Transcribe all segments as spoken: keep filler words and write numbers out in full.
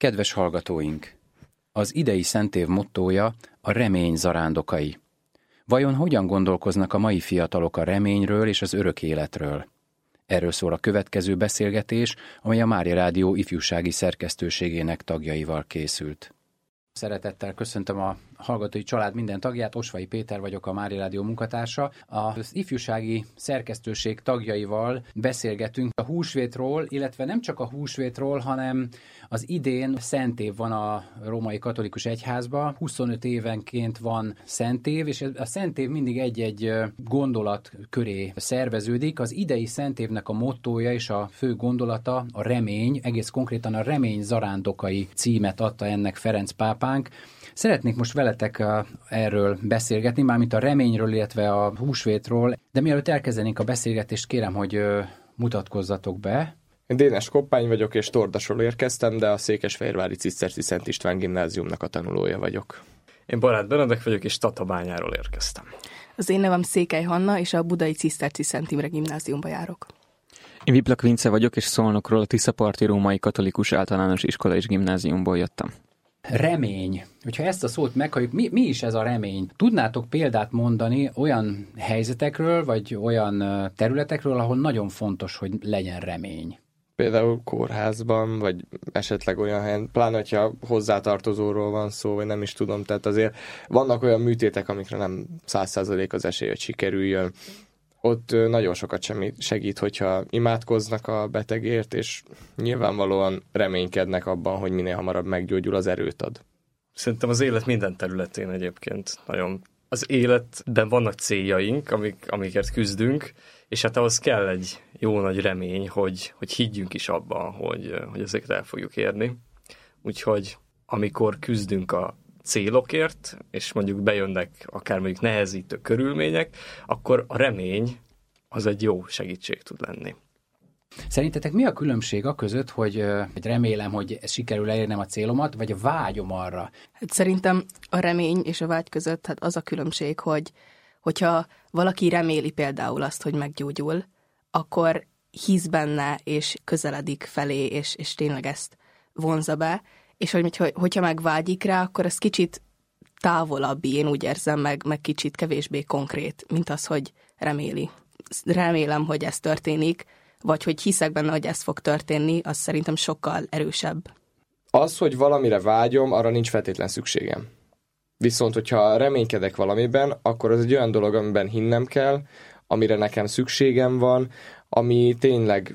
Kedves hallgatóink! Az idei szentév mottója a remény zarándokai. Vajon hogyan gondolkoznak a mai fiatalok a reményről és az örök életről? Erről szól a következő beszélgetés, amely a Mária Rádió ifjúsági szerkesztőségének tagjaival készült. Szeretettel köszöntöm a hallgatói család minden tagját, Osvai Péter vagyok, a Mária Rádió munkatársa. Az ifjúsági szerkesztőség tagjaival beszélgetünk a húsvétról, illetve nem csak a húsvétról, hanem az idén szentév van a római katolikus egyházban, huszonöt évenként van szentév, és a szentév mindig egy-egy gondolat köré szerveződik. Az idei szentévnek a mottója és a fő gondolata a remény, egész konkrétan a remény zarándokai címet adta ennek Ferenc pápánk. Szeretnék most veletek erről beszélgetni, mármint a reményről, illetve a húsvétről, de mielőtt elkezdenénk a beszélgetést, kérem, hogy mutatkozzatok be. Én Dénes Koppány vagyok, és Tordasról érkeztem, de a Székesfehérvári Ciszterci Szent István gimnáziumnak a tanulója vagyok. Én Barát Benedek vagyok, és Tatabányáról érkeztem. Az én nevem Székely Hanna, és a budai Ciszterci Szent Imre gimnáziumba járok. Én Viplak Vince vagyok, és Szolnokról a Tiszaparti Római Katolikus Általános Iskola és Gimnáziumból jöttem. Remény. Hogyha ezt a szót meghalljuk, mi, mi is ez a remény? Tudnátok példát mondani olyan helyzetekről, vagy olyan területekről, ahol nagyon fontos, hogy legyen remény? Például kórházban, vagy esetleg olyan helyen, pláne, hogyha hozzátartozóról van szó, vagy nem is tudom, tehát azért vannak olyan műtétek, amikre nem száz százalék az esély, hogy sikerüljön. Ott nagyon sokat segít, hogyha imádkoznak a betegért, és nyilvánvalóan reménykednek abban, hogy minél hamarabb meggyógyul, az erőt ad. Szerintem az élet minden területén egyébként nagyon. Az életben vannak céljaink, amik, amikért küzdünk, és hát ahhoz kell egy jó nagy remény, hogy, hogy higgyünk is abban, hogy, hogy ezeket el fogjuk érni. Úgyhogy amikor küzdünk a célokért, és mondjuk bejönnek akár mondjuk nehezítő körülmények, akkor a remény az egy jó segítség tud lenni. Szerintetek mi a különbség a között, hogy, hogy remélem, hogy sikerül elérnem a célomat, vagy vágyom arra? Hát szerintem a remény és a vágy között hát az a különbség, hogy hogyha valaki reméli például azt, hogy meggyógyul, akkor hisz benne, és közeledik felé, és, és tényleg ezt vonza be, és hogy, hogy, hogyha meg vágyik rá, akkor ez kicsit távolabbi, én úgy érzem, meg, meg kicsit kevésbé konkrét, mint az, hogy reméli. Remélem, hogy ez történik, vagy hogy hiszek benne, hogy ez fog történni, az szerintem sokkal erősebb. Az, hogy valamire vágyom, arra nincs feltétlen szükségem. Viszont, hogyha reménykedek valamiben, akkor az egy olyan dolog, amiben hinnem kell, amire nekem szükségem van, ami tényleg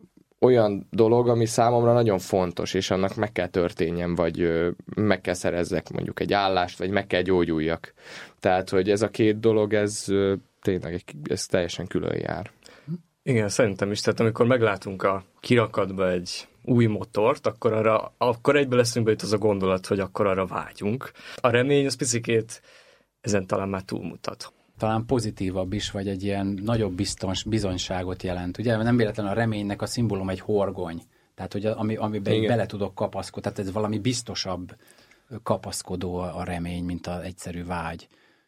olyan dolog, ami számomra nagyon fontos, és annak meg kell történjen, vagy ö, meg kell szerezzek mondjuk egy állást, vagy meg kell gyógyuljak. Tehát, hogy ez a két dolog, ez ö, tényleg ez teljesen külön jár. Igen, szerintem is. Tehát amikor meglátunk a kirakatba egy új motort, akkor, arra, akkor egyből eszünkbe jut az a gondolat, hogy akkor arra vágyunk. A remény az picikét ezen talán már túlmutat. Talán pozitívabb is, vagy egy ilyen nagyobb biztons, bizonyságot jelent. Ugye nem véletlenül a reménynek a szimbólum egy horgony. Tehát, hogy ami, amiben bele tudok kapaszkodni. Tehát ez valami biztosabb kapaszkodó a remény, mint az egyszerű vágy.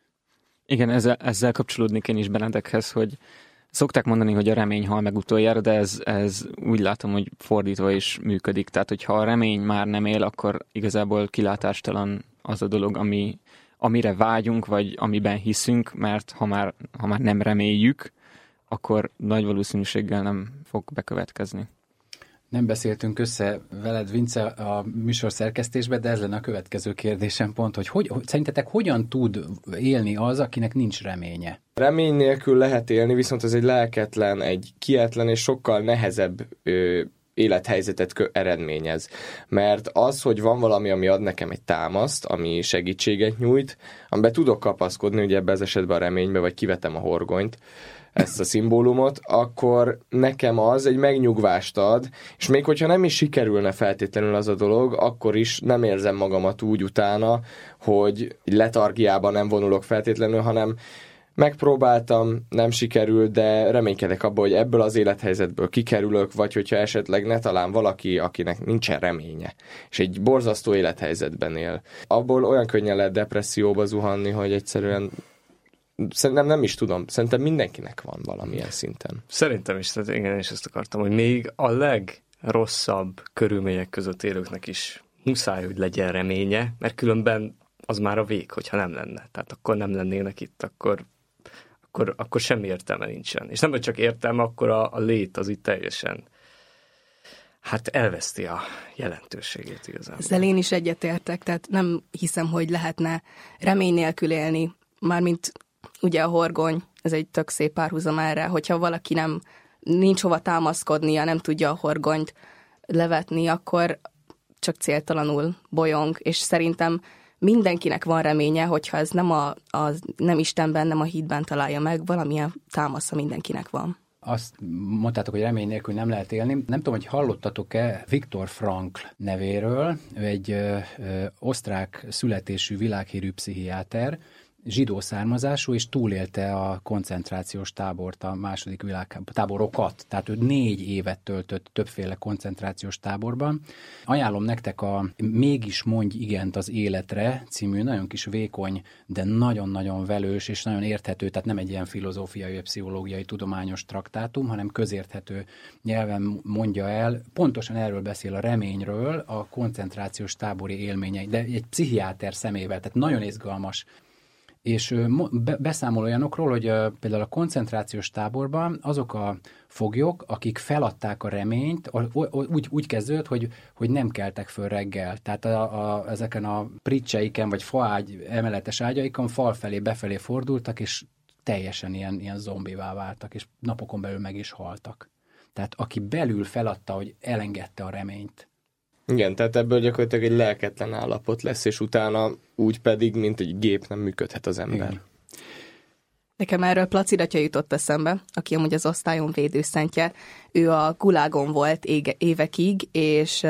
Igen, ezzel, ezzel kapcsolódnék én is Benedekhez, hogy szokták mondani, hogy a remény hal meg utoljára, de ez, ez úgy látom, hogy fordítva is működik. Tehát, hogyha a remény már nem él, akkor igazából kilátástalan az a dolog, ami, amire vágyunk, vagy amiben hiszünk, mert ha már, ha már nem reméljük, akkor nagy valószínűséggel nem fog bekövetkezni. Nem beszéltünk össze veled, Vince, a műsor szerkesztésben, de ez lenne a következő kérdésem pont, hogy, hogy szerintetek hogyan tud élni az, akinek nincs reménye? Remény nélkül lehet élni, viszont ez egy lelketlen, egy kietlen és sokkal nehezebb ö, élethelyzetet eredményez. Mert az, hogy van valami, ami ad nekem egy támaszt, ami segítséget nyújt, amiben tudok kapaszkodni, ugye ebben az esetben a reménybe, vagy kivetem a horgonyt, ezt a szimbólumot, akkor nekem az egy megnyugvást ad, és még hogyha nem is sikerülne feltétlenül az a dolog, akkor is nem érzem magamat úgy utána, hogy letargiában nem vonulok feltétlenül, hanem megpróbáltam, nem sikerült, de reménykedek abban, hogy ebből az élethelyzetből kikerülök, vagy hogyha esetleg ne talán valaki, akinek nincsen reménye, és egy borzasztó élethelyzetben él. Abból olyan könnyen lehet depresszióba zuhanni, hogy egyszerűen szerintem nem is tudom, szerintem mindenkinek van valamilyen szinten. Szerintem is, tehát igen, és ezt akartam, hogy még a legrosszabb körülmények között élőknek is muszáj, hogy legyen reménye, mert különben az már a vég, hogyha nem lenne. Tehát akkor nem lennének itt, akkor, akkor, akkor semmi értelme nincsen. És nem, hogy csak értelme, akkor a, a lét az itt teljesen hát elveszti a jelentőségét igazából. Ezzel én is egyetértek, tehát nem hiszem, hogy lehetne remény nélkül élni, mármint ugye a horgony, ez egy tök szép párhuzam erre, hogyha valaki nem nincs hova támaszkodnia, nem tudja a horgonyt levetni, akkor csak céltalanul bolyong, és szerintem mindenkinek van reménye, hogyha ez nem, a, a, nem Istenben, nem a hitben találja meg, valamilyen támasza mindenkinek van. Azt mondtátok, hogy remény nélkül nem lehet élni. Nem tudom, hogy hallottatok-e Viktor Frankl nevéről, ő egy ö, ö, osztrák születésű világhírű pszichiáter, zsidó származású, és túlélte a koncentrációs tábort, a második világtáborokat. Tehát ő négy évet töltött többféle koncentrációs táborban. Ajánlom nektek a Mégis mondj igent az életre című nagyon kis vékony, de nagyon-nagyon velős és nagyon érthető, tehát nem egy ilyen filozófiai, pszichológiai, tudományos traktátum, hanem közérthető nyelven mondja el. Pontosan erről beszél, a reményről, a koncentrációs tábori élményei, de egy pszichiáter szemével, tehát nagyon izgalmas. És beszámol olyanokról, hogy például a koncentrációs táborban azok a foglyok, akik feladták a reményt, úgy, úgy kezdődött, hogy, hogy nem keltek föl reggel. Tehát a, a, ezeken a pricseiken, vagy faágy, emeletes ágyaikon fal felé, befelé fordultak, és teljesen ilyen, ilyen zombivá váltak, és napokon belül meg is haltak. Tehát aki belül feladta, hogy elengedte a reményt. Igen, tehát ebből gyakorlatilag egy lelketlen állapot lesz, és utána úgy pedig, mint egy gép nem működhet az ember. Igen. Nekem erről Placid atya jutott eszembe, aki amúgy az osztályon védőszentje. Ő a gulágon volt ége, évekig, és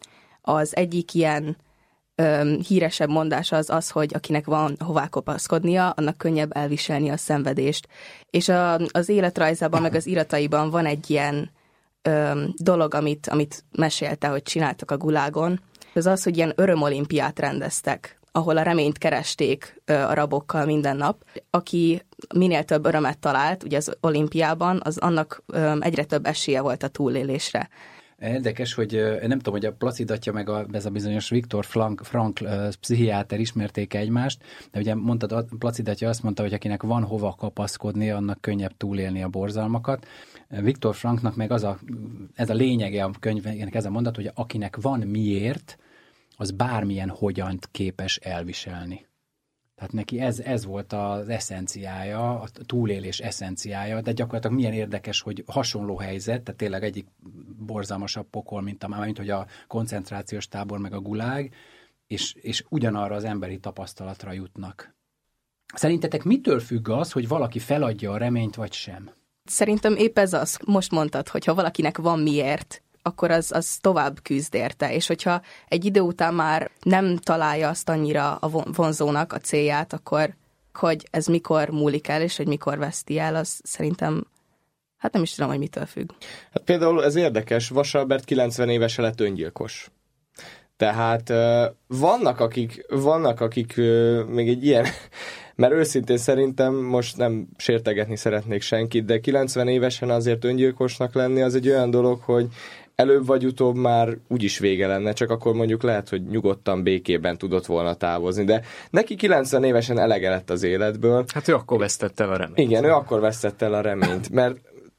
az egyik ilyen híresebb mondása az az, hogy akinek van hová kopaszkodnia, annak könnyebb elviselni a szenvedést. És a, az életrajzában, meg az irataiban van egy ilyen Ö, dolog, amit, amit mesélte, hogy csináltak a gulágon, az az, hogy ilyen örömolimpiát rendeztek, ahol a reményt keresték ö, a rabokkal minden nap. Aki minél több örömet talált, ugye az olimpiában, az annak ö, egyre több esélye volt a túlélésre. Érdekes, hogy nem tudom, hogy a Placid atya meg a, ez a bizonyos Viktor Frankl pszichiáter ismerték egymást, de ugye mondtad, Placid atya azt mondta, hogy akinek van hova kapaszkodni, annak könnyebb túlélni a borzalmakat. Viktor Franklnak meg az a, ez a lényege a könyvének, ez a mondat, hogy akinek van miért, az bármilyen hogyant képes elviselni. Tehát neki ez, ez volt az eszenciája, a túlélés eszenciája, de gyakorlatilag milyen érdekes, hogy hasonló helyzet, tehát tényleg egyik borzalmasabb pokol, mint, a, mint hogy a koncentrációs tábor meg a gulág, és, és ugyanarra az emberi tapasztalatra jutnak. Szerintetek mitől függ az, hogy valaki feladja a reményt, vagy sem? Szerintem épp ez az, most mondtad, hogy ha valakinek van miért, akkor az, az tovább küzd érte, és hogyha egy idő után már nem találja azt annyira a vonzónak a célját, akkor hogy ez mikor múlik el, és hogy mikor veszti el, az szerintem, hát nem is tudom, hogy mitől függ. Hát például ez érdekes, Vass Albert kilencven évesen lett öngyilkos. Tehát vannak, akik, vannak, akik még egy ilyen, mert őszintén szerintem most nem sértegetni szeretnék senkit, de kilencven évesen azért öngyilkosnak lenni az egy olyan dolog, hogy előbb vagy utóbb már úgyis vége lenne, csak akkor mondjuk lehet, hogy nyugodtan, békében tudott volna távozni, de neki kilencven évesen elege lett az életből. Hát ő akkor vesztette el a reményt. Igen, ő akkor vesztette el a reményt, mert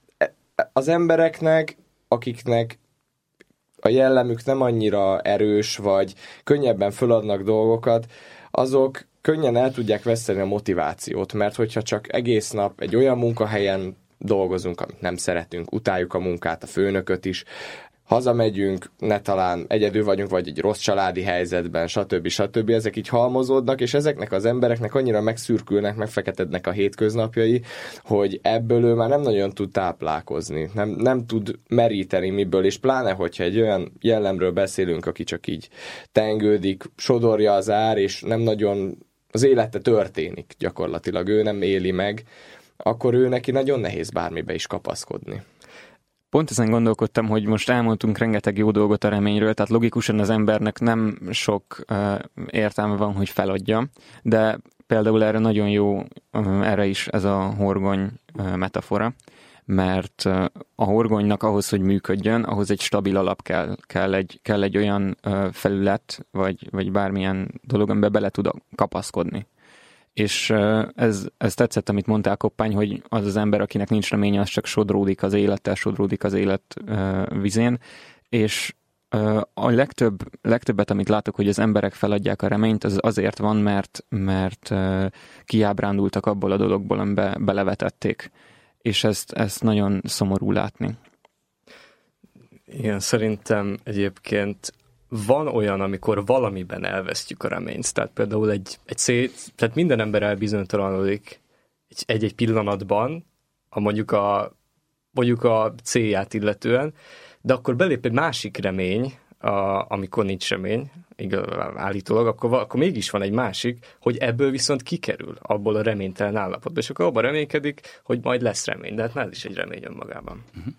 az embereknek, akiknek a jellemük nem annyira erős, vagy könnyebben föladnak dolgokat, azok könnyen el tudják veszteni a motivációt, mert hogyha csak egész nap egy olyan munkahelyen dolgozunk, amit nem szeretünk, utáljuk a munkát, a főnököt is, hazamegyünk, ne talán egyedül vagyunk, vagy egy rossz családi helyzetben, stb. stb. Ezek így halmozódnak, és ezeknek az embereknek annyira megszürkülnek, megfeketednek a hétköznapjai, hogy ebből ő már nem nagyon tud táplálkozni, nem, nem tud meríteni miből, és pláne, hogyha egy olyan jellemről beszélünk, aki csak így tengődik, sodorja az ár, és nem nagyon az élete történik gyakorlatilag, ő nem éli meg, akkor ő neki nagyon nehéz bármibe is kapaszkodni. Pont ezen gondolkodtam, hogy most elmondtunk rengeteg jó dolgot a reményről, tehát logikusan az embernek nem sok uh, értelme van, hogy feladja, de például erre nagyon jó, uh, erre is ez a horgony uh, metafora, mert a horgonynak ahhoz, hogy működjön, ahhoz egy stabil alap kell, kell egy, kell egy olyan felület, vagy, vagy bármilyen dolog, amiben bele tud kapaszkodni. És ez, ez tetszett, amit mondtál, Koppány, hogy az az ember, akinek nincs reménye, az csak sodródik az élettel, sodródik az élet vizén, és a legtöbb, legtöbbet, amit látok, hogy az emberek feladják a reményt, az azért van, mert, mert kiábrándultak abból a dologból, amiben belevetették. És ezt, ezt nagyon szomorú látni. Igen, szerintem egyébként van olyan, amikor valamiben elvesztjük a reményt. Tehát például egy, egy cél, tehát minden ember elbizonytalanodik egy-egy pillanatban, a mondjuk a, mondjuk a célját illetően, de akkor belép egy másik remény, a, amikor nincs remény, igaz, állítólag, akkor, akkor mégis van egy másik, hogy ebből viszont kikerül abból a reménytelen állapotból, és akkor abban reménykedik, hogy majd lesz remény, de hát már ez is egy remény önmagában. Uh-huh.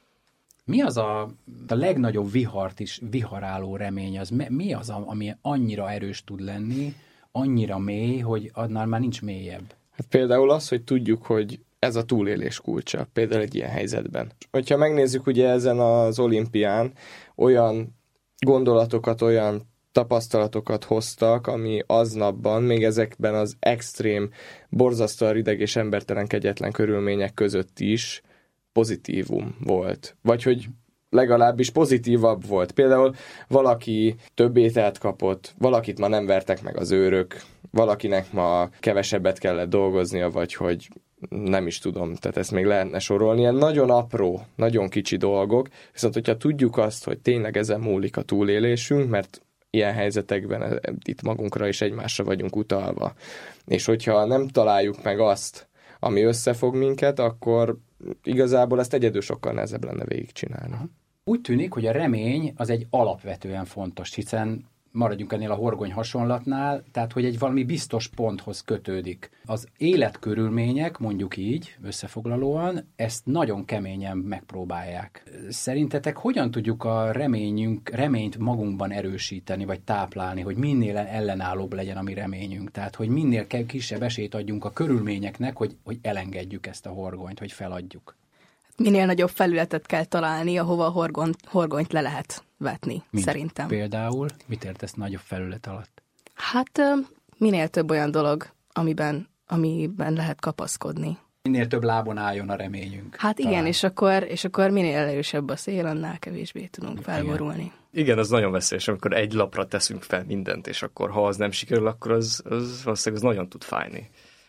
Mi az a, a legnagyobb vihart is, viharáló remény? Az, mi az, ami annyira erős tud lenni, annyira mély, hogy annál már nincs mélyebb? Hát például az, hogy tudjuk, hogy ez a túlélés kulcsa, például egy ilyen helyzetben. Hogyha megnézzük ugye ezen az olimpián, olyan gondolatokat, olyan tapasztalatokat hoztak, ami aznapban, még ezekben az extrém, borzasztóan rideg és embertelen kegyetlen körülmények között is pozitívum volt. Vagy hogy legalábbis pozitívabb volt. Például valaki több ételt kapott, valakit ma nem vertek meg az őrök, valakinek ma kevesebbet kellett dolgoznia, vagy hogy nem is tudom, tehát ezt még lehetne sorolni. Ilyen nagyon apró, nagyon kicsi dolgok, viszont hogyha tudjuk azt, hogy tényleg ezen múlik a túlélésünk, mert ilyen helyzetekben itt magunkra és egymásra vagyunk utalva. És hogyha nem találjuk meg azt, ami összefog minket, akkor igazából ezt egyedül sokkal nehezebb lenne végigcsinálni. Úgy tűnik, hogy a remény az egy alapvetően fontos, hiszen maradjunk ennél a horgony hasonlatnál, tehát hogy egy valami biztos ponthoz kötődik. Az életkörülmények, mondjuk így, összefoglalóan, ezt nagyon keményen megpróbálják. Szerintetek hogyan tudjuk a reményünk, reményt magunkban erősíteni, vagy táplálni, hogy minél ellenállóbb legyen a mi reményünk? Tehát, hogy minél kisebb esélyt adjunk a körülményeknek, hogy, hogy elengedjük ezt a horgonyt, hogy feladjuk. Minél nagyobb felületet kell találni, ahova a horgont, horgonyt le lehet vetni, Mint szerintem. Például? Mit értesz nagyobb felület alatt? Hát minél több olyan dolog, amiben, amiben lehet kapaszkodni. Minél több lábon álljon a reményünk. Hát igen, talán. és akkor, és akkor minél erősebb a szél, annál kevésbé tudunk felborulni. Igen. igen, az nagyon veszélyes, amikor egy lapra teszünk fel mindent, és akkor ha az nem sikerül, akkor az, az valószínűleg az nagyon tud fájni.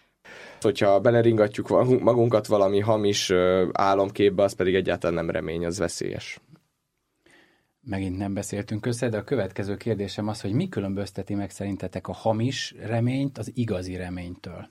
Hogyha beleringatjuk magunkat valami hamis álomképbe, az pedig egyáltalán nem remény, az veszélyes. Megint nem beszéltünk össze, de a következő kérdésem az, hogy mi különbözteti meg szerintetek a hamis reményt az igazi reménytől?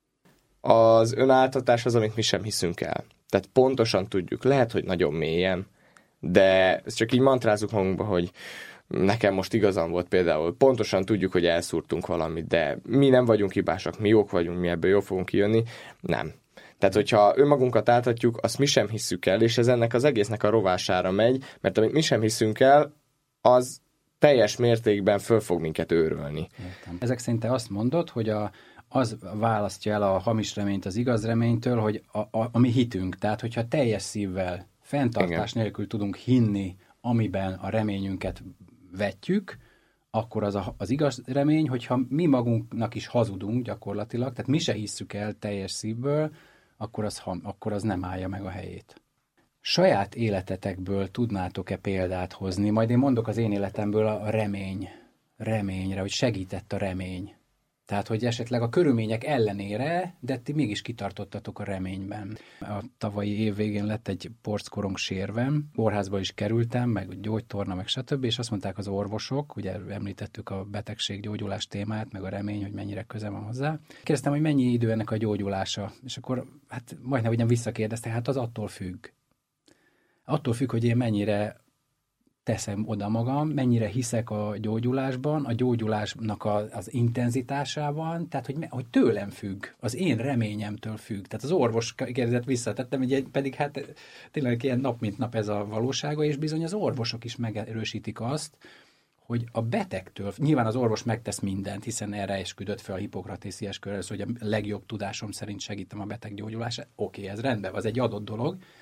Az önáltatás az, amit mi sem hiszünk el. Tehát pontosan tudjuk, lehet, hogy nagyon mélyen, de ezt csak így mantrázunk magunkba, hogy nekem most igazam volt például. Pontosan tudjuk, hogy elszúrtunk valamit, de mi nem vagyunk hibásak, mi jók vagyunk, mi ebből jól fogunk kijönni. Nem. Tehát, hogyha önmagunkat áltatjuk, azt mi sem hisszük el, és ez ennek az egésznek a rovására megy, mert amit mi sem hiszünk el, az teljes mértékben föl fog minket őrölni. Értem. Ezek szerint te azt mondod, hogy a, az választja el a hamis reményt az igaz reménytől, hogy a, a, a mi hitünk. Tehát, hogyha teljes szívvel, fenntartás Igen. nélkül tudunk hinni, amiben a reményünket vetjük, akkor az a, az igaz remény, hogyha mi magunknak is hazudunk gyakorlatilag, tehát mi se hisszük el teljes szívből, akkor az, akkor az nem állja meg a helyét. Saját életetekből tudnátok-e példát hozni? Majd én mondok az én életemből a remény, reményre, hogy segített a remény. Tehát, hogy esetleg a körülmények ellenére, de ti mégis kitartottatok a reményben. A tavalyi év végén lett egy porckorong sérvem, kórházba is kerültem, meg gyógytorna, meg stb. És azt mondták az orvosok, ugye említettük a betegség gyógyulás témát, meg a remény, hogy mennyire köze van hozzá. Kérdeztem, hogy mennyi idő ennek a gyógyulása, és akkor hát majdnem ugyan visszakérdezte, hát az attól függ. Attól függ, hogy én mennyire teszem oda magam, mennyire hiszek a gyógyulásban, a gyógyulásnak a, az intenzitásában, tehát hogy, hogy tőlem függ, az én reményemtől függ. Tehát az orvos kérdezett vissza, tehát pedig hát tényleg ilyen nap mint nap ez a valósága, és bizony az orvosok is megerősítik azt, hogy a betegtől, nyilván az orvos megtesz mindent, hiszen erre esküdött fel a Hippokratészi esküvőre, hogy a legjobb tudásom szerint segítem a beteg gyógyulását. Oké, ez rendben, az egy adott dolog,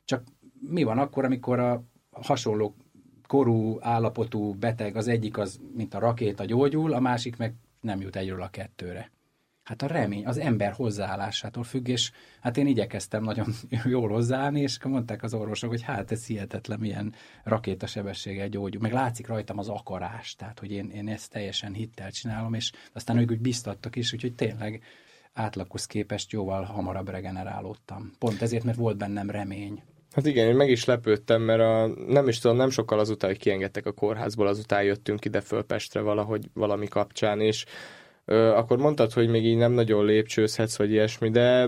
Csak mi van akkor, amikor a hasonló korú, állapotú beteg, az egyik az, mint a rakéta gyógyul, a másik meg nem jut egyről a kettőre. Hát a remény, az ember hozzáállásától függ, és hát én igyekeztem nagyon jól hozzáállni, és mondták az orvosok, hogy hát ez hihetetlen, milyen rakétasebességgel gyógyul. Meg látszik rajtam az akarás, tehát hogy én, én ezt teljesen hittel csinálom, és aztán ők úgy biztattak is, úgyhogy tényleg átlaghoz képest jóval hamarabb regenerálódtam. Pont ezért, mert volt bennem remény. Hát igen, én meg is lepődtem, mert a, nem is tudom, nem sokkal azután, hogy kiengedtek a kórházból, azután jöttünk ide föl Pestre valahogy valami kapcsán, és ö, akkor mondtad, hogy még így nem nagyon lépcsőzhetsz, vagy ilyesmi, de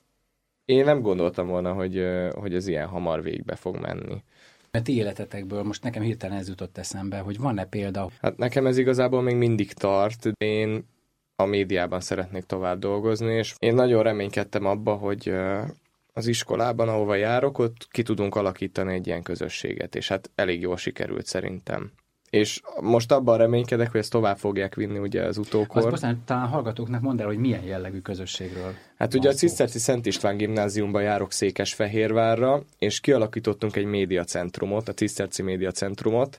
én nem gondoltam volna, hogy, ö, hogy ez ilyen hamar végbe fog menni. A ti életetekből most nekem hirtelen ez jutott eszembe, hogy van-e példa? Hát nekem ez igazából még mindig tart. Én a médiában szeretnék tovább dolgozni, és én nagyon reménykedtem abba, hogy ö, az iskolában, ahova járok, ott ki tudunk alakítani egy ilyen közösséget, és hát elég jól sikerült szerintem. És most abban reménykedek, hogy ezt tovább fogják vinni ugye az utókor. Azt bocsánat, talán hallgatóknak mondd el, hogy milyen jellegű közösségről. Hát ugye a Ciszterci Szent István gimnáziumban járok Székesfehérvárra, és kialakítottunk egy médiacentrumot, a Ciszterci médiacentrumot,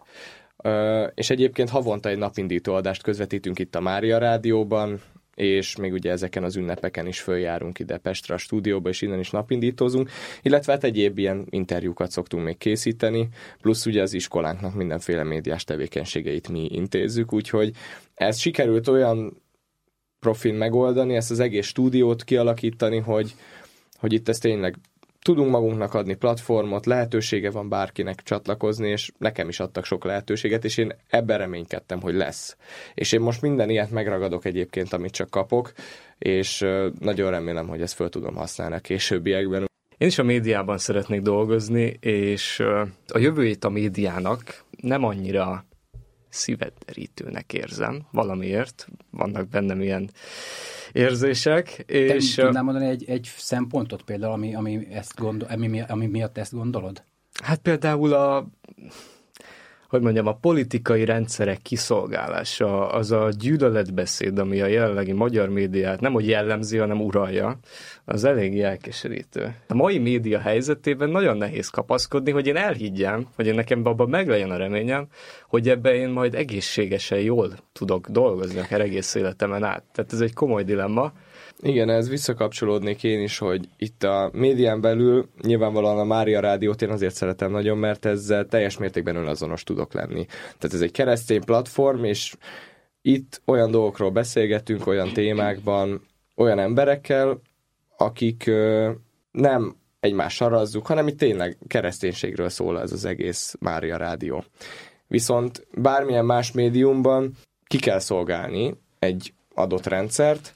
és egyébként havonta egy napindító adást közvetítünk itt a Mária Rádióban, és még ugye ezeken az ünnepeken is följárunk ide Pestre a stúdióba, és innen is napindítózunk, illetve hát egyéb ilyen interjúkat szoktunk még készíteni, plusz ugye az iskolánknak mindenféle médiás tevékenységeit mi intézzük, úgyhogy ez sikerült olyan profin megoldani, ezt az egész stúdiót kialakítani, hogy, hogy itt ezt tényleg tudunk magunknak adni platformot, lehetősége van bárkinek csatlakozni, és nekem is adtak sok lehetőséget, és én ebben reménykedtem, hogy lesz. És én most minden ilyet megragadok egyébként, amit csak kapok, és nagyon remélem, hogy ezt föl tudom használni a későbbiekben. Én is a médiában szeretnék dolgozni, és a jövőjét a médiának nem annyira szívedderítőnek érzem, valamiért, vannak bennem ilyen érzések. És Te tudnám mondani egy, egy szempontot például, ami, ami, ezt gondol, ami, ami miatt ezt gondolod? Hát például a, hogy mondjam, a politikai rendszerek kiszolgálása, az a gyűlöletbeszéd, ami a jelenlegi magyar médiát nem hogy jellemzi, hanem uralja, az elég elkeserítő. A mai média helyzetében nagyon nehéz kapaszkodni, hogy én elhiggyem, hogy én nekem abban meglegyen a reményem, hogy ebben én majd egészségesen jól tudok dolgozni, akár egész életemen át. Tehát ez egy komoly dilemma. Igen, ez visszakapcsolódnék én is, hogy itt a médián belül nyilvánvalóan a Mária Rádiót én azért szeretem nagyon, mert ezzel teljes mértékben önazonos tudok lenni. Tehát ez egy keresztény platform, és itt olyan dolgokról beszélgetünk, olyan témákban, olyan emberekkel, akik ö, nem egymást sarazzuk, hanem itt tényleg kereszténységről szól ez az egész Mária Rádió. Viszont bármilyen más médiumban ki kell szolgálni egy adott rendszert,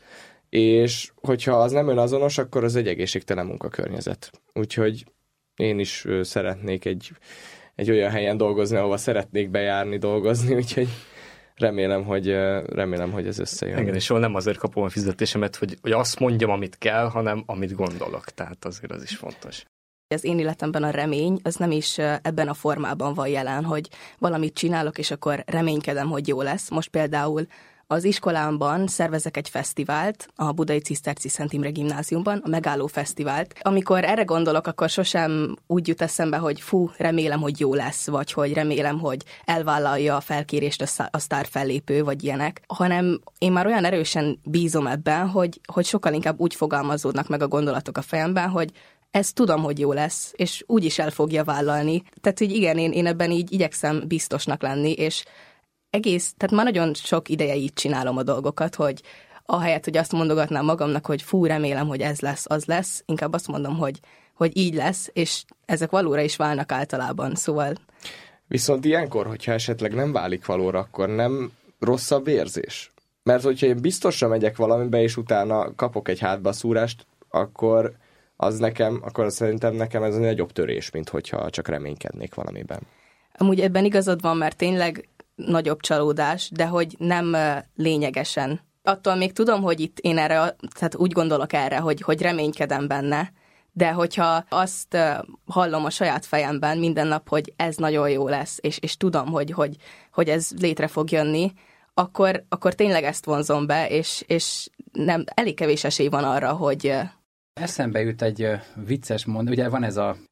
és hogyha az nem önazonos, akkor az egy egészségtelen munkakörnyezet. Úgyhogy én is szeretnék egy, egy olyan helyen dolgozni, ahova szeretnék bejárni, dolgozni, úgyhogy remélem, hogy, remélem, hogy ez összejön. Igen, és nem azért kapom a fizetésemet, hogy, hogy azt mondjam, amit kell, hanem amit gondolok. Tehát azért az is fontos. Az én életemben a remény az nem is ebben a formában van jelen, hogy valamit csinálok, és akkor reménykedem, hogy jó lesz. Most például az iskolámban szervezek egy fesztivált, a Budai Ciszterci Szent Imre Gimnáziumban, a Megálló Fesztivált. Amikor erre gondolok, akkor sosem úgy jut eszembe, hogy fú, remélem, hogy jó lesz, vagy hogy remélem, hogy elvállalja a felkérést a sztár fellépő, vagy ilyenek, hanem én már olyan erősen bízom ebben, hogy, hogy sokkal inkább úgy fogalmazódnak meg a gondolatok a fejemben, hogy ezt tudom, hogy jó lesz, és úgy is el fogja vállalni. Tehát, hogy igen, én, én ebben így igyekszem biztosnak lenni, és egész, tehát már nagyon sok ideje így csinálom a dolgokat, hogy ahelyett, hogy azt mondogatnám magamnak, hogy fú, remélem, hogy ez lesz, az lesz, inkább azt mondom, hogy, hogy így lesz, és ezek valóra is válnak általában, szóval... Viszont ilyenkor, hogyha esetleg nem válik valóra, akkor nem rosszabb érzés? Mert hogyha én biztosra megyek valamibe, és utána kapok egy hátbaszúrást, akkor az nekem, akkor szerintem nekem ez egy nagyobb törés, mint hogyha csak reménykednék valamiben. Amúgy ebben igazad van, mert tényleg nagyobb csalódás, de hogy nem lényegesen. Attól még tudom, hogy itt én erre, tehát úgy gondolok erre, hogy, hogy reménykedem benne, de hogyha azt hallom a saját fejemben minden nap, hogy ez nagyon jó lesz, és, és tudom, hogy, hogy, hogy ez létre fog jönni, akkor, akkor tényleg ezt vonzom be, és, és nem, elég kevés esély van arra, hogy... Eszembe jut egy vicces mondat, ugye van ez a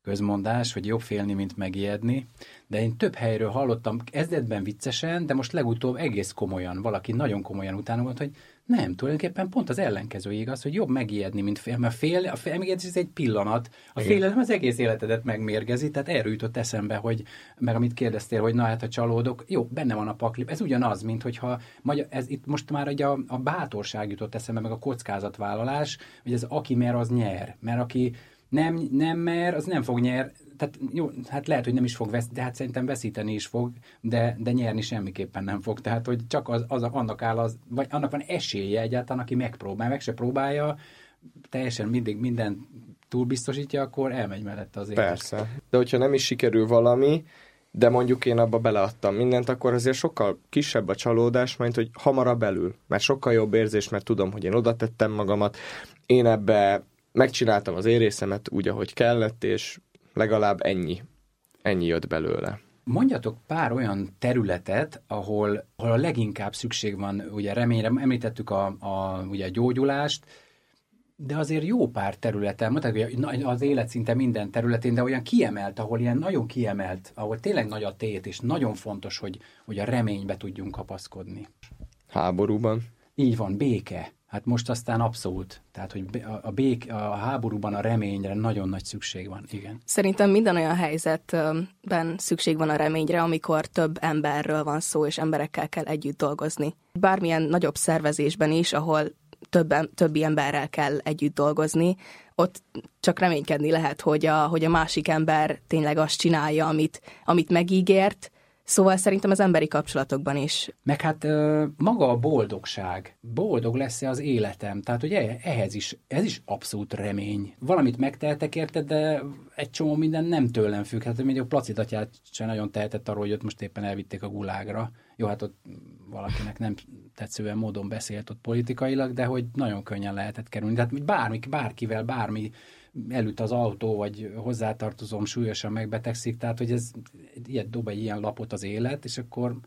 közmondás, hogy jobb félni, mint megijedni, de én több helyről hallottam, kezdetben viccesen, de most legutóbb egész komolyan, valaki nagyon komolyan utána volt, hogy nem, tulajdonképpen pont az ellenkező igaz, hogy jobb megijedni, mint fél, mert fél, a félmegijegyzés ez egy pillanat, a félelem az egész életedet megmérgezi, tehát erről jutott eszembe, hogy, meg amit kérdeztél, hogy na hát ha csalódok, jó, benne van a pakli, ez ugyanaz, mint hogyha, ez itt most már egy a, a bátorság jutott eszembe, meg a kockázatvállalás, hogy ez aki mer, az nyer, mert aki nem, nem mer, az nem fog nyer, tehát jó, hát lehet, hogy nem is fog vesz, de hát szerintem veszíteni is fog, de, de nyerni semmiképpen nem fog. Tehát, hogy csak az, az annak áll, az, vagy annak van esélye egyáltalán, aki megpróbál, meg se próbálja, teljesen mindig minden túlbiztosítja, akkor elmegy mellette az élet. Persze. De hogyha nem is sikerül valami, de mondjuk én abba beleadtam mindent, akkor azért sokkal kisebb a csalódás, mint hogy hamarabb belül. Mert sokkal jobb érzés, mert tudom, hogy én oda tettem magamat, én ebbe megcsináltam az én részemet úgy, ahogy kellett, és legalább ennyi. Ennyi jött belőle. Mondjatok pár olyan területet, ahol, ahol a leginkább szükség van, ugye reményre, említettük a, a, ugye a gyógyulást, de azért jó pár területen, mondták, hogy az élet szinte minden területén, de olyan kiemelt, ahol ilyen nagyon kiemelt, ahol tényleg nagy a tét, és nagyon fontos, hogy, hogy a reménybe tudjunk kapaszkodni. Háborúban. Így van, béke. Hát most aztán abszolút. Tehát, hogy a, bék, a háborúban a reményre nagyon nagy szükség van. Igen. Szerintem minden olyan helyzetben szükség van a reményre, amikor több emberről van szó, és emberekkel kell együtt dolgozni. Bármilyen nagyobb szervezésben is, ahol több, többi emberrel kell együtt dolgozni, ott csak reménykedni lehet, hogy a, hogy a másik ember tényleg azt csinálja, amit, amit megígért. Szóval szerintem az emberi kapcsolatokban is. Meg hát maga a boldogság. Boldog lesz-e az életem? Tehát, hogy ehhez is, ez is abszolút remény. Valamit megtehetek érted, de egy csomó minden nem tőlem függ. Hát még a Placidatját sem nagyon tehetett arról, hogy ott most éppen elvitték a gulágra. Jó, hát ott valakinek nem tetszően módon beszélt ott politikailag, de hogy nagyon könnyen lehetett kerülni. Tehát bármi, bárkivel, bármi elüt az autó, vagy hozzátartozom, súlyosan megbetegszik, tehát hogy ez ilyet dob egy ilyen lapot az élet, és akkor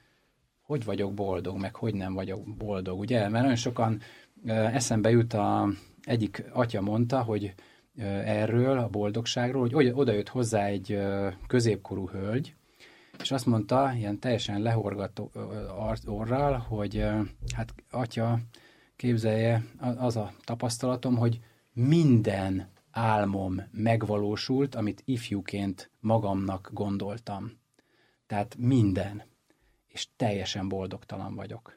hogy vagyok boldog, meg hogy nem vagyok boldog, ugye? Mert nagyon sokan eszembe jut, a, egyik atya mondta, hogy erről, a boldogságról, hogy oda jött hozzá egy középkorú hölgy, és azt mondta, ilyen teljesen lehorgató orral, hogy hát atya, képzelje, az a tapasztalatom, hogy minden álmom megvalósult, amit ifjúként magamnak gondoltam. Tehát minden. És teljesen boldogtalan vagyok.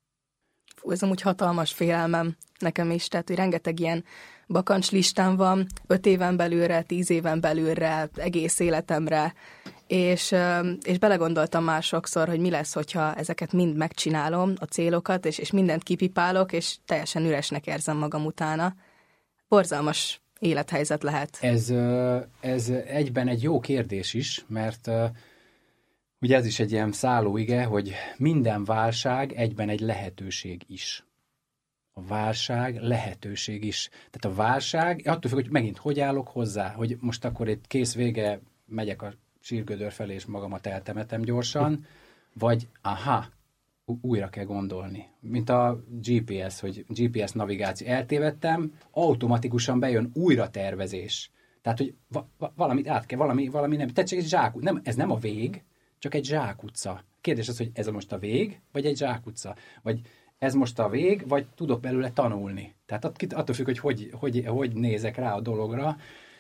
Fú, ez amúgy hatalmas félelmem nekem is, tehát hogy rengeteg ilyen bakancs listám van, öt éven belülre, tíz éven belülre, egész életemre, és, és belegondoltam már sokszor, hogy mi lesz, hogyha ezeket mind megcsinálom, a célokat, és, és mindent kipipálok, és teljesen üresnek érzem magam utána. Borzalmas élethelyzet lehet. Ez, ez egyben egy jó kérdés is, mert ugye ez is egy ilyen szállóige, hogy minden válság egyben egy lehetőség is. A válság lehetőség is. Tehát a válság, attól függ, hogy megint hogy állok hozzá, hogy most akkor itt kész vége, megyek a sírgödör felé, és magamat eltemetem gyorsan, vagy aha, újra kell gondolni. Mint a gé pé es, hogy gé pé es navigáció. Eltévedtem, automatikusan bejön újra tervezés. Tehát, hogy va- va- valamit át kell, valami, valami nem. Tehát csak egy zsák, nem, ez nem a vég, csak egy zsákutca. Kérdés az, hogy ez most a vég, vagy egy zsákutca. Vagy ez most a vég, vagy tudok belőle tanulni. Tehát attól függ, hogy hogy, hogy, hogy nézek rá a dologra.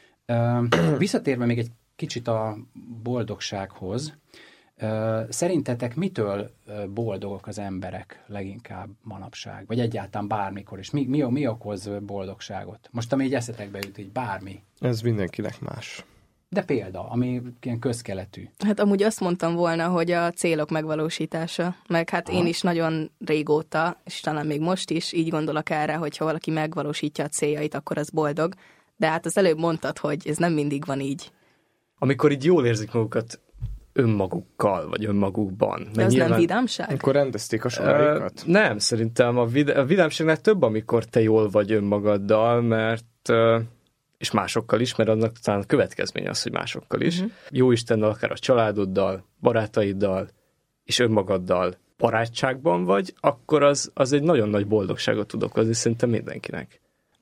Visszatérve még egy kicsit a boldogsághoz, szerintetek mitől boldogok az emberek leginkább manapság? Vagy egyáltalán bármikor? És mi, mi, mi okoz boldogságot? Most, ami így eszetekbe jut, így bármi. Ez mindenkinek más. De példa, ami ilyen közkeletű. Hát amúgy azt mondtam volna, hogy a célok megvalósítása, meg hát Aha. én is nagyon régóta, és talán még most is így gondolok erre, hogyha valaki megvalósítja a céljait, akkor az boldog. De hát az előbb mondtad, hogy ez nem mindig van így. Amikor így jól érzik magukat önmagukkal, vagy önmagukban. De az nyilván... nem vidámság? Akkor rendezték a soraikat? Uh, nem, szerintem a, vid- a vidámságnak több, amikor te jól vagy önmagaddal, mert uh, és másokkal is, mert annak talán a következménye az, hogy másokkal is. Uh-huh. Jó Istennel, akár a családoddal, barátaiddal és önmagaddal barátságban vagy, akkor az, az egy nagyon nagy boldogságot tud okozni szerintem mindenkinek.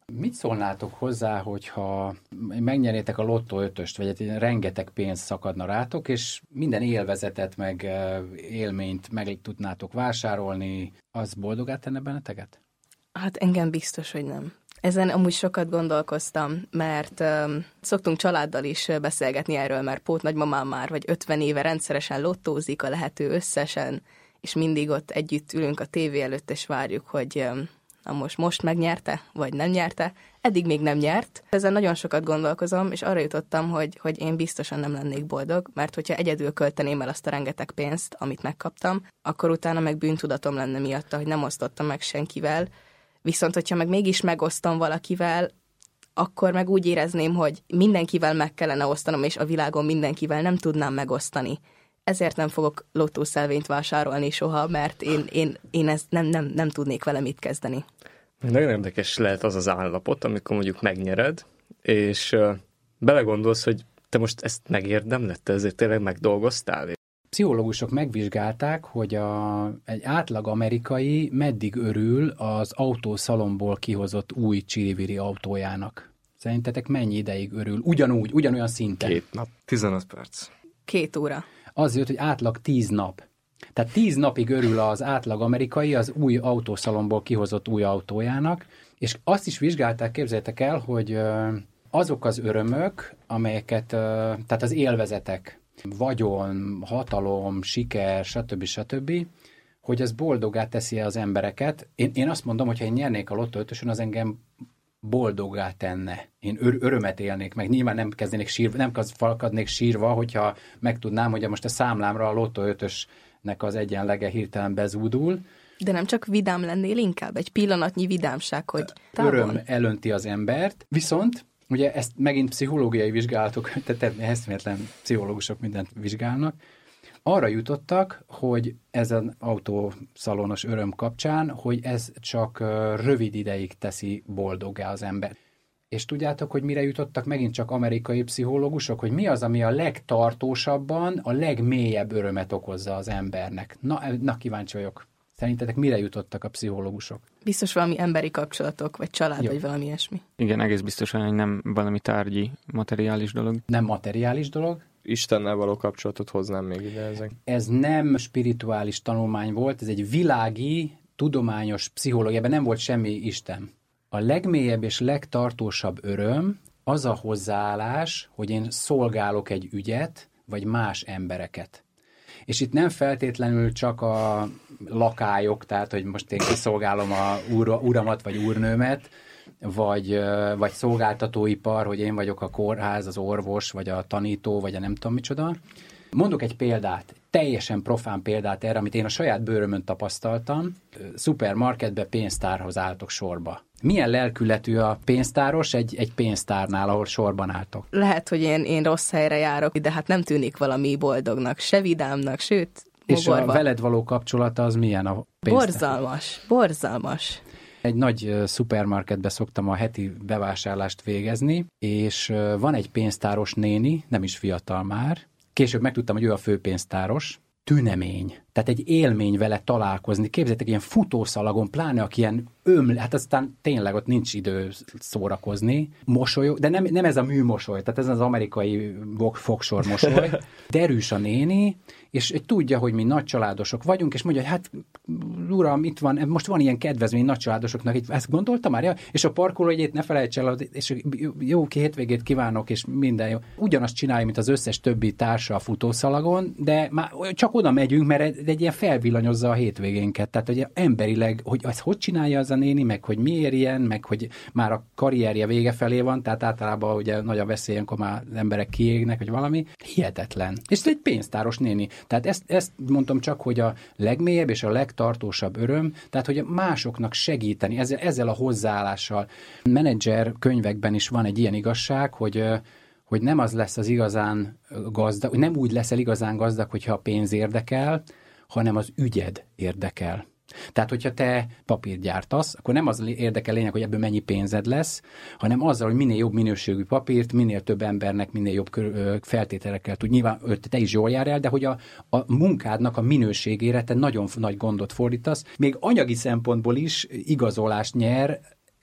Mit szólnátok hozzá, hogyha megnyernétek a lottó ötöst, vagy egy rengeteg pénz szakadna rátok, és minden élvezetet, meg élményt meg tudnátok vásárolni, az boldogá tenne benneteket? Hát engem biztos, hogy nem. Ezen amúgy sokat gondolkoztam, mert um, szoktunk családdal is beszélgetni erről, mert pótnagymamám már vagy ötven éve rendszeresen lottózik a lehető összesen, és mindig ott együtt ülünk a tévé előtt, és várjuk, hogy um, na most, most megnyerte, vagy nem nyerte. Eddig még nem nyert. Ezen nagyon sokat gondolkozom, és arra jutottam, hogy, hogy én biztosan nem lennék boldog, mert hogyha egyedül költeném el azt a rengeteg pénzt, amit megkaptam, akkor utána meg bűntudatom lenne miatta, hogy nem osztottam meg senkivel. Viszont, hogyha meg mégis megosztom valakivel, akkor meg úgy érezném, hogy mindenkivel meg kellene osztanom, és a világon mindenkivel nem tudnám megosztani. Ezért nem fogok lottószelvényt vásárolni soha, mert én, én, én ezt nem, nem, nem tudnék vele mit kezdeni. Nagyon érdekes lehet az az állapot, amikor mondjuk megnyered, és uh, belegondolsz, hogy te most ezt megérdemled, te ezért tényleg megdolgoztál. Pszichológusok megvizsgálták, hogy a, egy átlag amerikai meddig örül az autószalomból kihozott új csiriviri autójának. Szerintetek mennyi ideig örül? Ugyanúgy, ugyanolyan szinten. Két nap. tizenöt perc. Két óra. Az jött, hogy átlag tíz nap. Tehát tíz napig örül az átlag amerikai az új autószalomból kihozott új autójának, és azt is vizsgálták, képzeljétek el, hogy azok az örömök, amelyeket, tehát az élvezetek, vagyon, hatalom, siker, stb. stb., hogy ez boldoggá teszi az embereket. Én, én azt mondom, hogy ha én nyernék a lottó ötösön, az engem boldoggá tenne. Én ör- örömet élnék meg. Nyilván nem kezdenék sírva, nem falkadnék sírva, hogyha megtudnám, hogy most a számlámra a lottó ötösnek az egyenlege hirtelen bezúdul. De nem csak vidám lennél, inkább egy pillanatnyi vidámság, hogy távol. Öröm elönti az embert, viszont ugye ezt megint pszichológiai vizsgálatok, tehát eszméletlen pszichológusok mindent vizsgálnak, arra jutottak, hogy ezen autószalonos öröm kapcsán, hogy ez csak rövid ideig teszi boldoggá az ember. És tudjátok, hogy mire jutottak megint csak amerikai pszichológusok, hogy mi az, ami a legtartósabban, a legmélyebb örömet okozza az embernek. Na, na kíváncsi vagyok. Szerintetek mire jutottak a pszichológusok? Biztos valami emberi kapcsolatok, vagy család, Jó. vagy valami ilyesmi. Igen, egész biztosan, hogy nem valami tárgyi, materiális dolog. Nem materiális dolog. Istennel való kapcsolatot hoznám még ide ezek. Ez nem spirituális tanulmány volt, ez egy világi, tudományos pszichológiában nem volt semmi Isten. A legmélyebb és legtartósabb öröm az a hozzáállás, hogy én szolgálok egy ügyet, vagy más embereket. És itt nem feltétlenül csak a lakályok, tehát hogy most én kiszolgálom a ura, uramat vagy úrnőmet, vagy, vagy szolgáltatóipar, hogy én vagyok a kórház, az orvos, vagy a tanító, vagy a nem tudom micsoda. Mondok egy példát, teljesen profán példát erre, amit én a saját bőrömön tapasztaltam. Szupermarketbe pénztárhoz álltok sorba. Milyen lelkületű a pénztáros egy, egy pénztárnál, ahol sorban álltok? Lehet, hogy én, én rossz helyre járok, de hát nem tűnik valami boldognak, se vidámnak, sőt, mogorva. És a veled való kapcsolata az milyen a pénztár? Borzalmas, borzalmas. Egy nagy szupermarketbe szoktam a heti bevásárlást végezni, és van egy pénztáros néni, nem is fiatal már. Később megtudtam, hogy ő a főpénztáros. Tünemény. Tehát egy élmény vele találkozni. Képzeljétek, ilyen futószalagon, pláne aki ilyen öml, hát aztán tényleg ott nincs idő szórakozni. Mosolyog, de nem, nem ez a műmosoly, tehát ez az amerikai fogsor mosoly. Derűs a néni, és tudja, hogy mi nagycsaládosok vagyunk, és mondja, hogy hát uram, itt van, most van ilyen kedvezmény nagycsaládosoknak, itt, ezt gondoltam már, ja? És a parkolójegyét ne felejts el, és jó hétvégét kívánok, és minden jó. Ugyanazt csinálja, mint az összes többi társa a futószalagon, de már csak oda megyünk, mert egy ilyen felvillanyozza a hétvégénket. Tehát, hogy emberileg, hogy ezt hogy csinálja az a néni, meg hogy miért ilyen, meg hogy már a karrierje vége felé van, tehát általában ugye nagy a veszély, amikor már az emberek kiégnek, vagy valami. Hihetetlen. És ez egy pénztáros néni. Tehát ezt, ezt mondtam csak, hogy a legmélyebb és a legtartósabb öröm, tehát hogy másoknak segíteni, ezzel, ezzel a hozzáállással. Menedzser könyvekben is van egy ilyen igazság, hogy hogy nem az lesz az igazán gazdag, nem úgy leszel igazán gazdag, hogyha a pénz érdekel, hanem az ügyed érdekel. Tehát, hogyha te papírt gyártasz, akkor nem az érdekel lényeg, hogy ebből mennyi pénzed lesz, hanem azzal, hogy minél jobb minőségű papírt, minél több embernek, minél jobb feltételekkel tud. Nyilván te is jól jár el, de hogy a, a munkádnak a minőségére te nagyon nagy gondot fordítasz. Még anyagi szempontból is igazolást nyer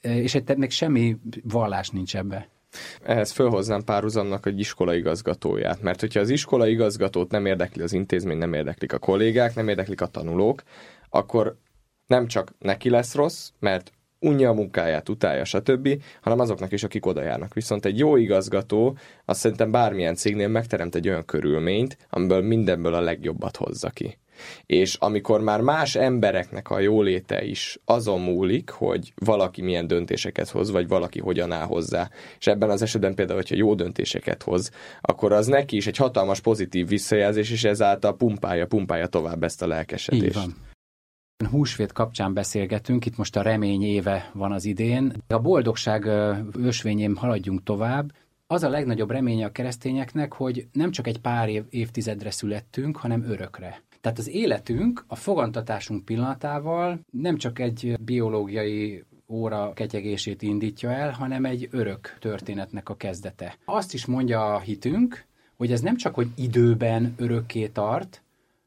és itt még semmi vallás nincs ebbe. Ehhez fölhoznám párhuzamnak egy iskola igazgatóját, mert hogyha az iskola igazgatót nem érdekli az intézmény, nem érdeklik a kollégák, nem érdeklik a tanulók, akkor nem csak neki lesz rossz, mert unja a munkáját, utálja, stb., hanem azoknak is, akik oda járnak. Viszont egy jó igazgató, azt szerintem bármilyen cégnél megteremt egy olyan körülményt, amiből mindenből a legjobbat hozza ki. És amikor már más embereknek a jóléte is azon múlik, hogy valaki milyen döntéseket hoz, vagy valaki hogyan áll hozzá, és ebben az esetben például, hogyha jó döntéseket hoz, akkor az neki is egy hatalmas pozitív visszajelzés, és ezáltal pumpálja, pumpálja tovább ezt a lelkesedést. Így van. Húsvét kapcsán beszélgetünk, itt most a remény éve van az idén. A boldogság ösvényén haladjunk tovább. Az a legnagyobb reménye a keresztényeknek, hogy nem csak egy pár év, évtizedre születtünk, hanem örökre. Tehát az életünk a fogantatásunk pillanatával nem csak egy biológiai óra ketyegését indítja el, hanem egy örök történetnek a kezdete. Azt is mondja a hitünk, hogy ez nem csak, hogy időben örökké tart,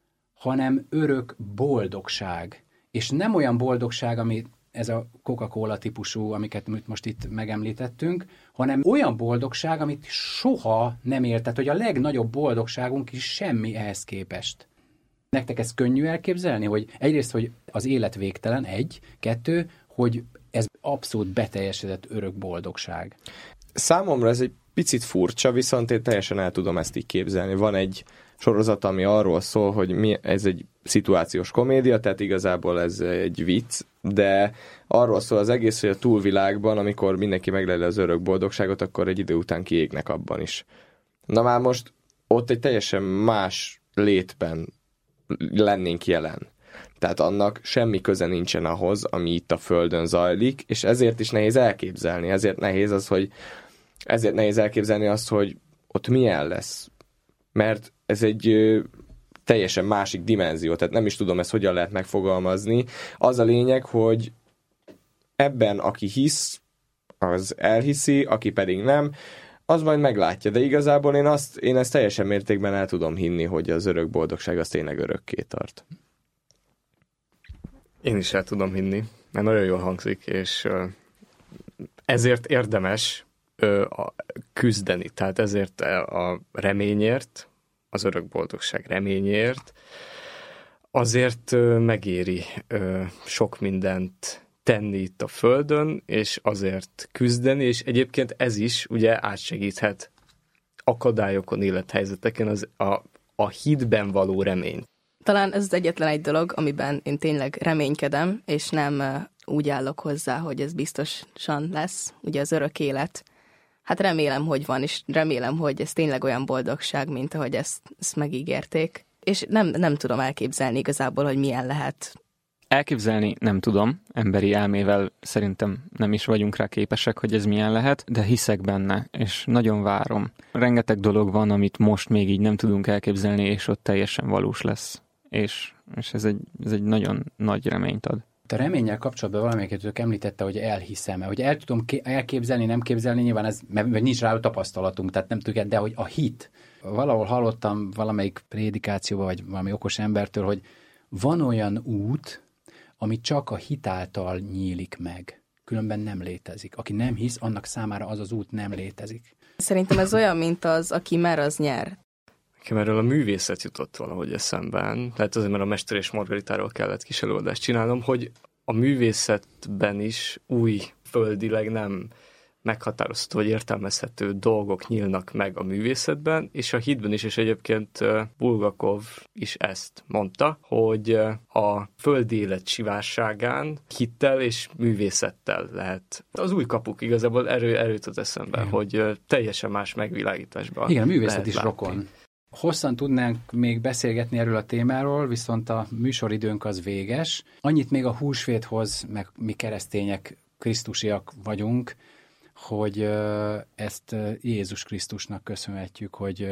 hanem örök boldogság. És nem olyan boldogság, ami ez a Coca-Cola típusú, amiket most itt megemlítettünk, hanem olyan boldogság, amit soha nem ért. Tehát, hogy a legnagyobb boldogságunk is semmi ehhez képest. Nektek ez könnyű elképzelni, hogy egyrészt, hogy az élet végtelen, egy, kettő, hogy ez abszolút beteljesedett örök boldogság. Számomra ez egy picit furcsa, viszont én teljesen el tudom ezt így képzelni. Van egy sorozat, ami arról szól, hogy mi, ez egy szituációs komédia, tehát igazából ez egy vicc, de arról szól az egész, hogy a túlvilágban, amikor mindenki megleli az örök boldogságot, akkor egy idő után kiégnek abban is. Na már most ott egy teljesen más létben lennénk jelen. Tehát annak semmi köze nincsen ahhoz, ami itt a Földön zajlik, és ezért is nehéz elképzelni. Ezért nehéz az, hogy ezért nehéz elképzelni azt, hogy ott milyen lesz. Mert ez egy ö, teljesen másik dimenzió, tehát nem is tudom ezt hogyan lehet megfogalmazni. Az a lényeg, hogy ebben aki hisz, az elhiszi, aki pedig nem, az majd meglátja, de igazából én, azt, én ezt teljesen mértékben el tudom hinni, hogy az örök boldogság az tényleg örökké tart. Én is el tudom hinni, mert nagyon jól hangzik, és ezért érdemes küzdeni, tehát ezért a reményért, az örök boldogság reményért, azért megéri sok mindent tenni itt a Földön, és azért küzdeni, és egyébként ez is ugye átsegíthet akadályokon, élethelyzeteken az, a, a hitben való remény. Talán ez az egyetlen egy dolog, amiben én tényleg reménykedem, és nem úgy állok hozzá, hogy ez biztosan lesz, ugye az örök élet. Hát remélem, hogy van, és remélem, hogy ez tényleg olyan boldogság, mint ahogy ezt, ezt megígérték. És nem, nem tudom elképzelni igazából, hogy milyen lehet. Elképzelni nem tudom, emberi elmével szerintem nem is vagyunk rá képesek, hogy ez milyen lehet, de hiszek benne, és nagyon várom. Rengeteg dolog van, amit most még így nem tudunk elképzelni, és ott teljesen valós lesz. És, és ez, egy, ez egy nagyon nagy reményt ad. A reménnyel kapcsolatban valamelyiket említette, hogy elhiszem, hogy el tudom elképzelni, nem képzelni, nyilván ez, mert nincs rá tapasztalatunk, tehát nem tudjuk, de hogy a hit. Valahol hallottam valamelyik prédikációban, vagy valami okos embertől, hogy van olyan út, ami csak a hit által nyílik meg. Különben nem létezik. Aki nem hisz, annak számára az az út nem létezik. Szerintem ez olyan, mint az, aki mer, az nyer. Nekem erről a művészet jutott valahogy eszemben. Lehet azért, mert a Mester és Margaritáról kellett kis előadást csinálnom, hogy a művészetben is új földileg nem meghatározható vagy értelmezhető dolgok nyílnak meg a művészetben, és a hitben is, és egyébként Bulgakov is ezt mondta, hogy a földi élet sivárságán hittel és művészettel lehet. Az új kapuk igazából erő, erőt az eszembe, igen, hogy teljesen más megvilágításban. Igen, a művészet is látni. Rokon. Hosszan tudnánk még beszélgetni erről a témáról, viszont a műsoridőnk az véges. Annyit még a húsvéthoz, meg mi keresztények krisztusiak vagyunk, hogy ezt Jézus Krisztusnak köszönhetjük, hogy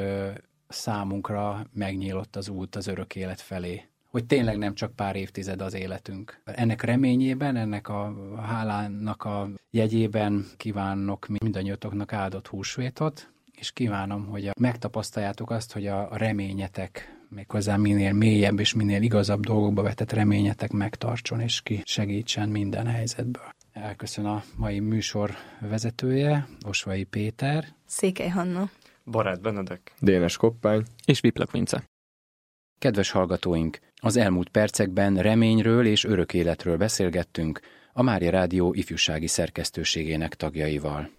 számunkra megnyílott az út az örök élet felé. Hogy tényleg nem csak pár évtized az életünk. Ennek reményében, ennek a hálának a jegyében kívánok mindannyiatoknak áldott húsvétot, és kívánom, hogy megtapasztaljátok azt, hogy a reményetek, méghozzá minél mélyebb és minél igazabb dolgokba vetett reményetek megtartson, és ki segítsen minden helyzetből. elköszön a mai műsor vezetője, Osvai Péter, Székely Hanna, Barát Benedek, Dénes Koppány és Viplak Vince. Kedves hallgatóink, az elmúlt percekben reményről és örök életről beszélgettünk a Mária Rádió ifjúsági szerkesztőségének tagjaival.